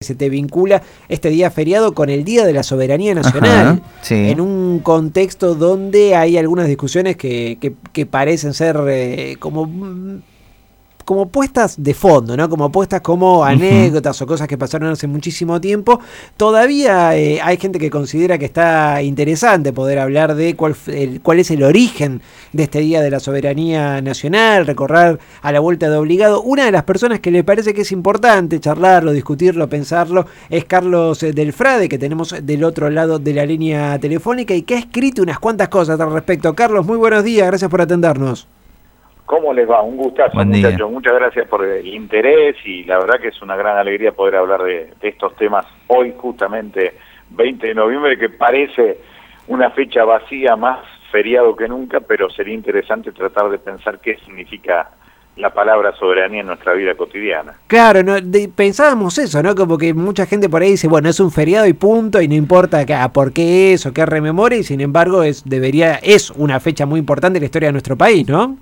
se te vincula este día feriado con el Día de la Soberanía Nacional. Ajá, sí. En un contexto donde hay algunas discusiones que parecen ser como puestas de fondo, ¿no? Como puestas como anécdotas o cosas que pasaron hace muchísimo tiempo. Todavía hay gente que considera que está interesante poder hablar de cuál es el origen de este Día de la Soberanía Nacional, recorrer a la vuelta de obligado. Una de las personas que le parece que es importante charlarlo, discutirlo, pensarlo, es Carlos Delfrade, que tenemos del otro lado de la línea telefónica y que ha escrito unas cuantas cosas al respecto. Carlos, muy buenos días, gracias por atendernos. ¿Cómo les va? Un gustazo, muchachos. Muchas gracias por el interés y la verdad que es una gran alegría poder hablar de estos temas hoy, justamente 20 de noviembre, que parece una fecha vacía, más feriado que nunca, pero sería interesante tratar de pensar qué significa la palabra soberanía en nuestra vida cotidiana. Claro, no, pensábamos eso, ¿no? Como que mucha gente por ahí dice, bueno, es un feriado y punto, y no importa por qué es o qué rememore, y sin embargo es una fecha muy importante en la historia de nuestro país, ¿no?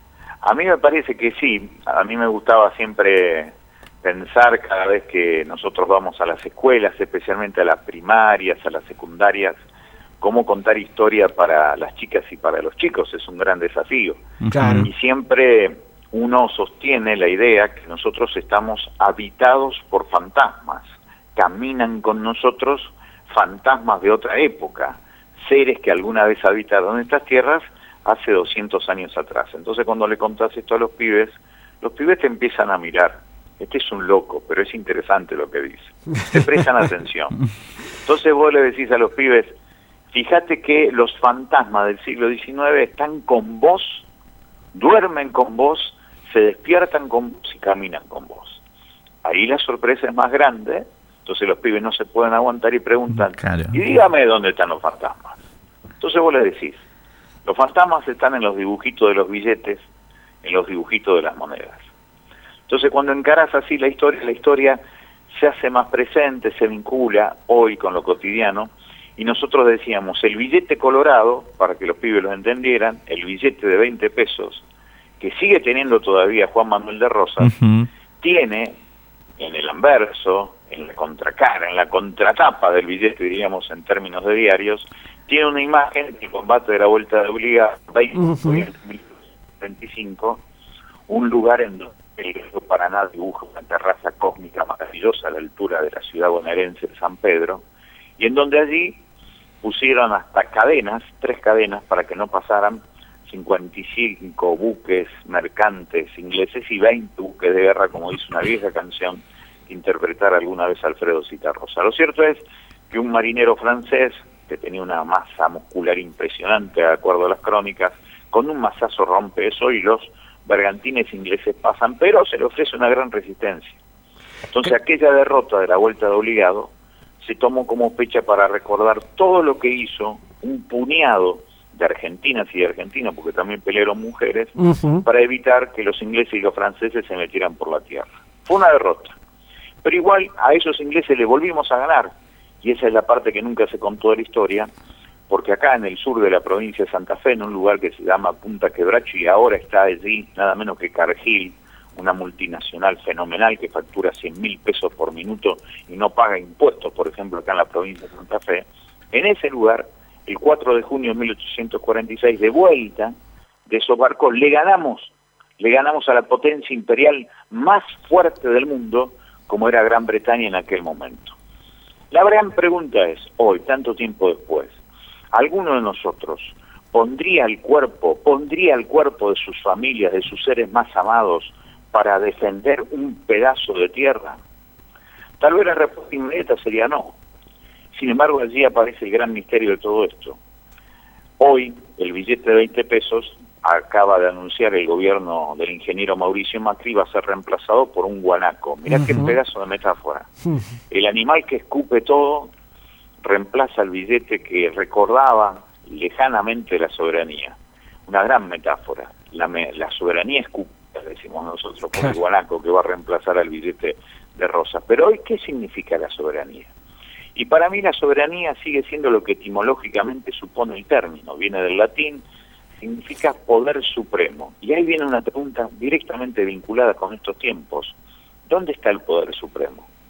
A mí me parece que sí. A mí me gustaba siempre pensar cada vez que nosotros vamos a las escuelas, especialmente a las primarias, a las secundarias, cómo contar historia para las chicas y para los chicos. Es un gran desafío. Claro. Y siempre uno sostiene la idea que nosotros estamos habitados por fantasmas. Caminan con nosotros fantasmas de otra época, seres que alguna vez habitaron estas tierras hace 200 años atrás. Entonces cuando le contás esto a los pibes te empiezan a mirar. Este es un loco, pero es interesante lo que dice. Te prestan atención. Entonces vos le decís a los pibes, fíjate que los fantasmas del siglo XIX están con vos, duermen con vos, se despiertan con vos y caminan con vos. Ahí la sorpresa es más grande, entonces los pibes no se pueden aguantar y preguntan, claro, y dígame dónde están los fantasmas. Entonces vos le decís, los fantasmas están en los dibujitos de los billetes, en los dibujitos de las monedas. Entonces cuando encarás así la historia se hace más presente, se vincula hoy con lo cotidiano, y nosotros decíamos, el billete colorado, para que los pibes lo entendieran, el billete de 20 pesos, que sigue teniendo todavía Juan Manuel de Rosas, tiene en el anverso, en la contracara, en la contratapa del billete, diríamos en términos de diarios, tiene una imagen del combate de la Vuelta de Obligado, 2025, un lugar en donde el río Paraná dibuja una terraza cósmica maravillosa a la altura de la ciudad bonaerense de San Pedro, y en donde allí pusieron hasta cadenas, 3 cadenas, para que no pasaran 55 buques mercantes ingleses y 20 buques de guerra, como dice una vieja canción que interpretara alguna vez Alfredo Citarrosa. Lo cierto es que un marinero francés, que tenía una masa muscular impresionante, de acuerdo a las crónicas, con un mazazo rompe eso y los bergantines ingleses pasan, pero se le ofrece una gran resistencia. Entonces aquella derrota de la Vuelta de Obligado se tomó como fecha para recordar todo lo que hizo un puñado de argentinas y de argentinos, porque también pelearon mujeres, para evitar que los ingleses y los franceses se metieran por la tierra. Fue una derrota. Pero igual a esos ingleses le volvimos a ganar, y esa es la parte que nunca se contó de la historia, porque acá en el sur de la provincia de Santa Fe, en un lugar que se llama Punta Quebracho, y ahora está allí nada menos que Cargill, una multinacional fenomenal que factura 100.000 pesos por minuto y no paga impuestos, por ejemplo, acá en la provincia de Santa Fe, en ese lugar, el 4 de junio de 1846, de vuelta de esos barcos, le ganamos a la potencia imperial más fuerte del mundo, como era Gran Bretaña en aquel momento. La gran pregunta es, hoy, tanto tiempo después, ¿alguno de nosotros pondría el cuerpo de sus familias, de sus seres más amados, para defender un pedazo de tierra? Tal vez la respuesta inmediata sería no. Sin embargo, allí aparece el gran misterio de todo esto. Hoy, el billete de 20 pesos, acaba de anunciar el gobierno del ingeniero Mauricio Macri, va a ser reemplazado por un guanaco. Mirá qué pedazo de metáfora. El animal que escupe todo reemplaza el billete que recordaba lejanamente la soberanía. Una gran metáfora. La soberanía escupe, decimos nosotros, por el guanaco que va a reemplazar al billete de Rosas. Pero hoy, ¿qué significa la soberanía? Y para mí la soberanía sigue siendo lo que etimológicamente supone el término. Viene del latín, significa poder supremo. Y ahí viene una pregunta directamente vinculada con estos tiempos. ¿Dónde está el poder supremo?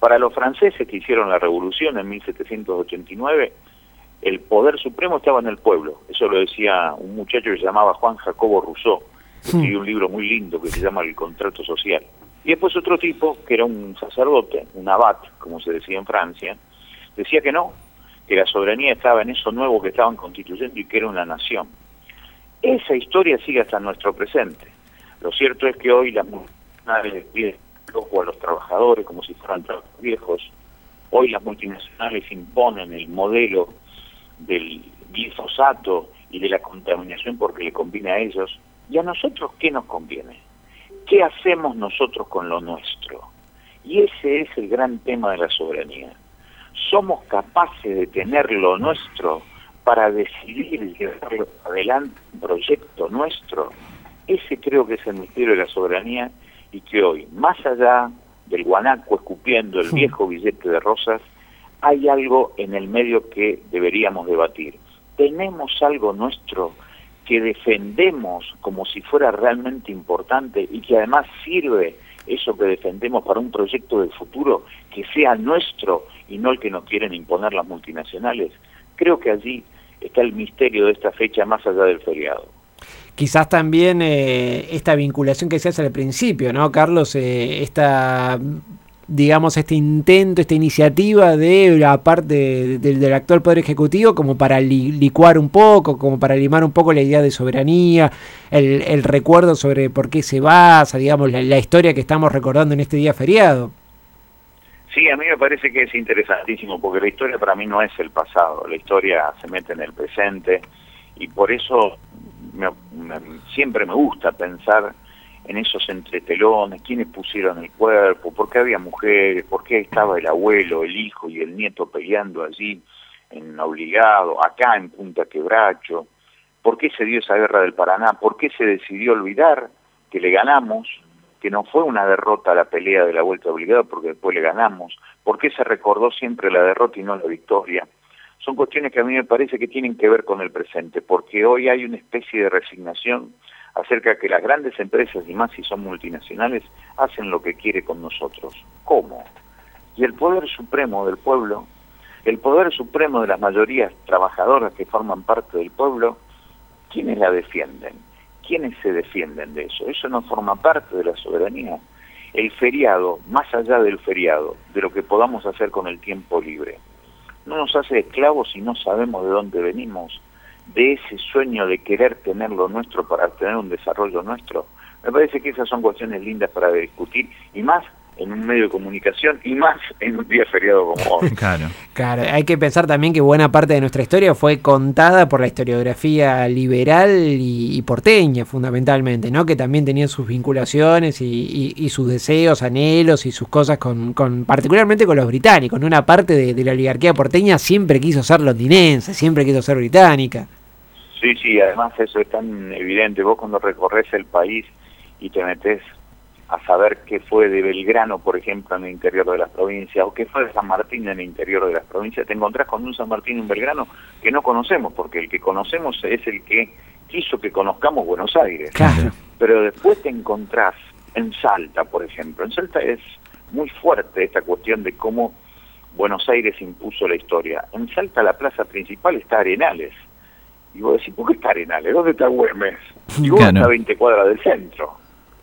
Para los franceses que hicieron la revolución en 1789, el poder supremo estaba en el pueblo. Eso lo decía un muchacho que se llamaba Juan Jacobo Rousseau, que escribió un libro muy lindo que se llama El contrato social. Y después otro tipo, que era un sacerdote, un abad, como se decía en Francia, decía que no, que la soberanía estaba en eso nuevo que estaban constituyendo y que era una nación. Esa historia sigue hasta nuestro presente. Lo cierto es que hoy las multinacionales les piden ojo a los trabajadores como si fueran trabajadores viejos. Hoy las multinacionales imponen el modelo del glifosato y de la contaminación porque le conviene a ellos. ¿Y a nosotros qué nos conviene? ¿Qué hacemos nosotros con lo nuestro? Y ese es el gran tema de la soberanía. ¿Somos capaces de tener lo nuestro para decidir llevarlo adelante, un proyecto nuestro? Ese creo que es el misterio de la soberanía, y que hoy, más allá del guanaco escupiendo el viejo billete de rosas, hay algo en el medio que deberíamos debatir. ¿Tenemos algo nuestro que defendemos como si fuera realmente importante y que además sirve eso que defendemos para un proyecto de futuro que sea nuestro y no el que nos quieren imponer las multinacionales? Creo que allí está el misterio de esta fecha más allá del feriado. Quizás también esta vinculación que se hace al principio, ¿no, Carlos? Digamos, este intento, esta iniciativa de la parte del actual Poder Ejecutivo como para licuar un poco, como para limar un poco la idea de soberanía, el recuerdo sobre por qué se basa, digamos, la historia que estamos recordando en este día feriado. Sí, a mí me parece que es interesantísimo, porque la historia para mí no es el pasado, la historia se mete en el presente, y por eso siempre me gusta pensar en esos entretelones, quiénes pusieron el cuerpo, por qué había mujeres, por qué estaba el abuelo, el hijo y el nieto peleando allí en Obligado, acá en Punta Quebracho, por qué se dio esa guerra del Paraná, por qué se decidió olvidar que le ganamos, que no fue una derrota la pelea de la Vuelta a Obligado porque después le ganamos, por qué se recordó siempre la derrota y no la victoria. Son cuestiones que a mí me parece que tienen que ver con el presente, porque hoy hay una especie de resignación acerca de que las grandes empresas, y más si son multinacionales, hacen lo que quiere con nosotros. ¿Cómo? Y el poder supremo del pueblo, el poder supremo de las mayorías trabajadoras que forman parte del pueblo, ¿quiénes la defienden? ¿Quiénes se defienden de eso? Eso no forma parte de la soberanía. El feriado, más allá del feriado, de lo que podamos hacer con el tiempo libre, no nos hace esclavos si no sabemos de dónde venimos, de ese sueño de querer tener lo nuestro para tener un desarrollo nuestro. Me parece que esas son cuestiones lindas para discutir, y más en un medio de comunicación, y más en un día feriado como hoy. Claro, hay que pensar también que buena parte de nuestra historia fue contada por la historiografía liberal y porteña, fundamentalmente, ¿no? Que también tenían sus vinculaciones y sus deseos, anhelos y sus cosas con particularmente con los británicos, ¿no? Una parte de la oligarquía porteña siempre quiso ser londinense, siempre quiso ser británica. Sí, además eso es tan evidente. Vos cuando recorres el país y te metés a saber qué fue de Belgrano, por ejemplo, en el interior de las provincias, o qué fue de San Martín en el interior de las provincias, te encontrás con un San Martín y un Belgrano que no conocemos, porque el que conocemos es el que quiso que conozcamos Buenos Aires. Claro. Pero después te encontrás en Salta, por ejemplo. En Salta es muy fuerte esta cuestión de cómo Buenos Aires impuso la historia. En Salta la plaza principal está Arenales. Y vos decís, ¿por qué está Arenales? ¿Dónde está Güemes? Y vos está a 20 cuadras del centro.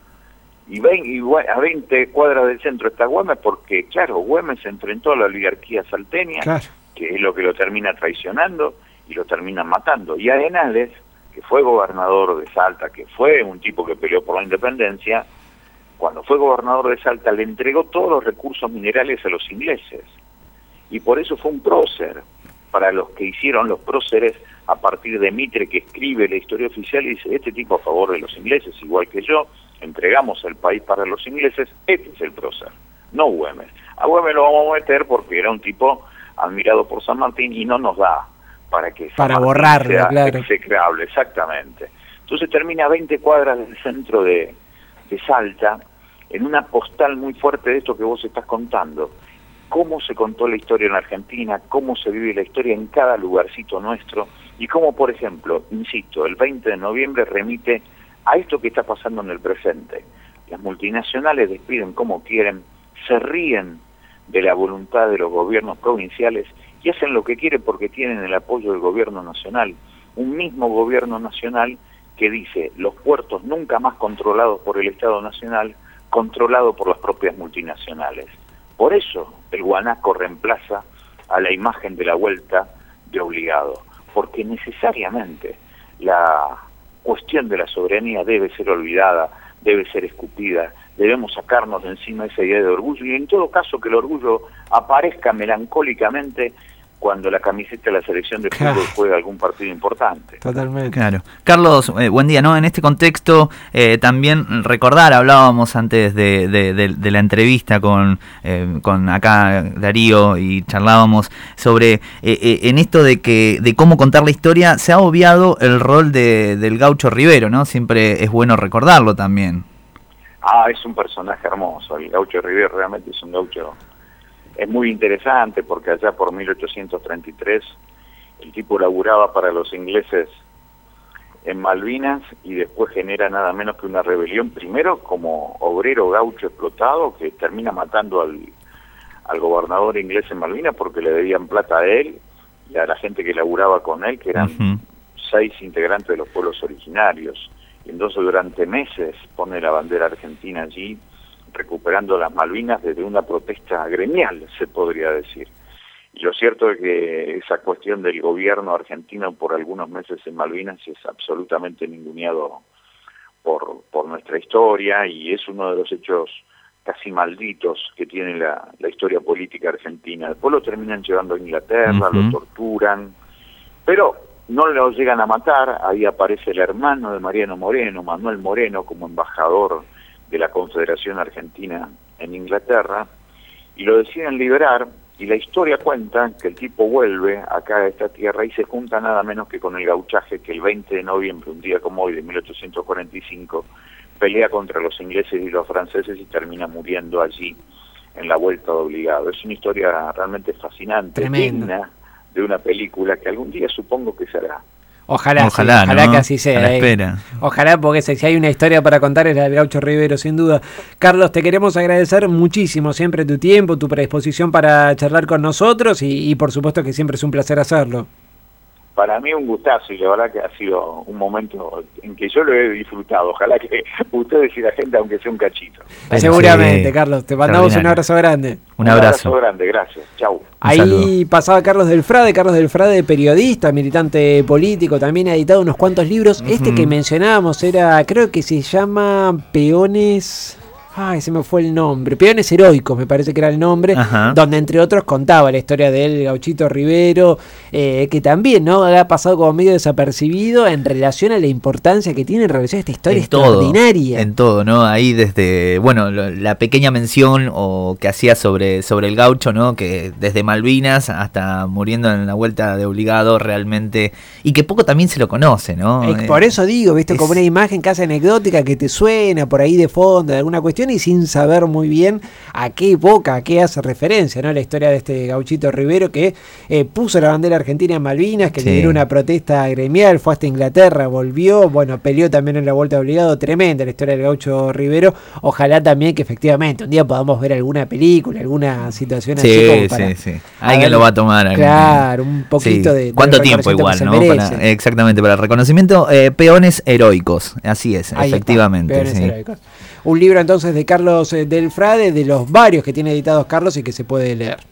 Y a 20 cuadras del centro está Güemes porque, claro, Güemes se enfrentó a la oligarquía salteña, claro, que es lo que lo termina traicionando y lo termina matando. Y Arenales, que fue gobernador de Salta, que fue un tipo que peleó por la independencia, cuando fue gobernador de Salta le entregó todos los recursos minerales a los ingleses. Y por eso fue un prócer. Para los que hicieron los próceres a partir de Mitre, que escribe la historia oficial y dice, este tipo a favor de los ingleses, igual que yo, entregamos el país para los ingleses, este es el prócer, no Güemes. A Güemes lo vamos a meter porque era un tipo admirado por San Martín y no nos da para que San Martín borrarlo, sea claro, execrable, exactamente. Entonces termina a 20 cuadras del centro de Salta, en una postal muy fuerte de esto que vos estás contando. Cómo se contó la historia en Argentina, cómo se vive la historia en cada lugarcito nuestro, y cómo, por ejemplo, insisto, el 20 de noviembre remite a esto que está pasando en el presente. Las multinacionales despiden como quieren, se ríen de la voluntad de los gobiernos provinciales y hacen lo que quieren porque tienen el apoyo del gobierno nacional. Un mismo gobierno nacional que dice los puertos nunca más controlados por el Estado Nacional, controlados por las propias multinacionales. Por eso el guanaco reemplaza a la imagen de la vuelta de obligado, porque necesariamente la cuestión de la soberanía debe ser olvidada, debe ser escupida, debemos sacarnos de encima esa idea de orgullo y en todo caso que el orgullo aparezca melancólicamente cuando la camiseta de la selección de fútbol juega algún partido importante. Totalmente. Claro. Carlos, buen día, ¿no? En este contexto, también recordar, hablábamos antes de la entrevista con acá Darío y charlábamos sobre en esto de cómo contar la historia, se ha obviado el rol del Gaucho Rivero, ¿no? Siempre es bueno recordarlo también. Es un personaje hermoso, el Gaucho Rivero realmente es un gaucho. Es muy interesante porque allá por 1833 el tipo laburaba para los ingleses en Malvinas y después genera nada menos que una rebelión, primero como obrero gaucho explotado que termina matando al gobernador inglés en Malvinas porque le debían plata a él y a la gente que laburaba con él, que eran 6 integrantes de los pueblos originarios. Y entonces durante meses pone la bandera argentina allí, recuperando las Malvinas desde una protesta gremial, se podría decir. Y lo cierto es que esa cuestión del gobierno argentino por algunos meses en Malvinas es absolutamente ninguneado por nuestra historia y es uno de los hechos casi malditos que tiene la historia política argentina. Después lo terminan llevando a Inglaterra, lo torturan, pero no lo llegan a matar. Ahí aparece el hermano de Mariano Moreno, Manuel Moreno, como embajador de la Confederación Argentina en Inglaterra, y lo deciden liberar, y la historia cuenta que el tipo vuelve acá a esta tierra y se junta nada menos que con el gauchaje que el 20 de noviembre, un día como hoy de 1845, pelea contra los ingleses y los franceses y termina muriendo allí en la vuelta de obligado. Es una historia realmente fascinante, digna de una película que algún día supongo que se hará. Ojalá, ¿no? Que así sea. Ojalá, porque si hay una historia para contar es la del Gaucho Rivero, sin duda. Carlos, te queremos agradecer muchísimo siempre tu tiempo, tu predisposición para charlar con nosotros y por supuesto que siempre es un placer hacerlo. Para mí un gustazo y la verdad que ha sido un momento en que yo lo he disfrutado. Ojalá que ustedes y la gente, aunque sea un cachito. Seguramente, sí. Carlos, te mandamos un abrazo grande. Un abrazo grande, gracias. Chau. Ahí pasaba Carlos del Frade, periodista, militante político, también ha editado unos cuantos libros. Este que mencionábamos creo que se llama Peones... se me fue el nombre. Peones Heroicos, me parece que era el nombre. Donde entre otros contaba la historia del Gauchito Rivero, que también no ha pasado como medio desapercibido en relación a la importancia que tiene en relación a esta historia extraordinaria. En todo, ¿no? Ahí desde, la pequeña mención que hacía sobre el gaucho, ¿no? Que desde Malvinas hasta muriendo en la vuelta de obligado realmente, y que poco también se lo conoce, ¿no? Por eso digo, viste, como una imagen casi anecdótica que te suena por ahí de fondo de alguna cuestión y sin saber muy bien a qué evoca, a qué hace referencia, ¿no? La historia de este Gauchito Rivero que puso la bandera argentina en Malvinas, que lideró una protesta gremial, fue hasta Inglaterra, volvió, peleó también en la vuelta de obligado. Tremenda la historia del Gaucho Rivero. Ojalá también que efectivamente un día podamos ver alguna película, alguna situación así como para... Alguien lo va a tomar. Claro, un poquito de... ¿Cuánto tiempo igual, no? Exactamente, para el reconocimiento. Peones Heroicos, así es, ahí efectivamente. Peones Heroicos. Un libro entonces de Carlos del Frade, de los varios que tiene editados Carlos y que se puede leer.